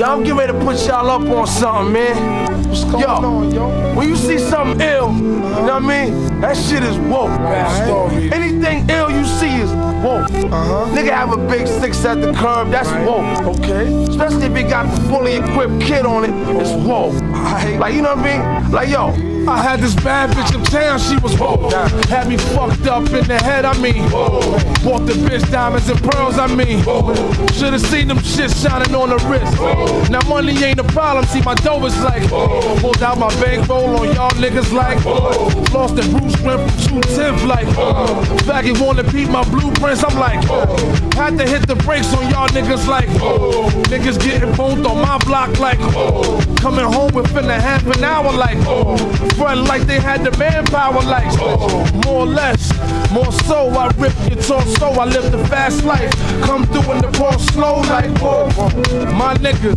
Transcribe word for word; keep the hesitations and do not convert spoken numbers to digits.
Yo, I'm getting ready to put y'all up on something, man. What's going yo, on, yo? When you see something ill, uh-huh. you know what I mean? That shit is woke. Bad story. Anything ill you see is woke. Uh-huh. Nigga have a big six at the curb, that's right. woke. Okay. Especially if it got the fully equipped kid on it, it's woke. Right. Like, you know what I mean? Like, yo, I had this bad bitch uptown, she was woke. Had me fucked up in the head, I mean. Bought the bitch diamonds and pearls, I mean. Should've seen them shit shining on the wrist. Now money ain't a problem, see my dough is like. Pulled out my bankroll on y'all niggas like. Lost the Bruce went from two tenth like. Faggot wanna peep my blueprints, I'm like. Had to hit the brakes on y'all niggas like. Niggas getting boned on my block like. Coming home within a half an hour like. Front like they had the manpower like. More or less, more so I rip your torso, I live the fast life. Come through in the ball slow like. My niggas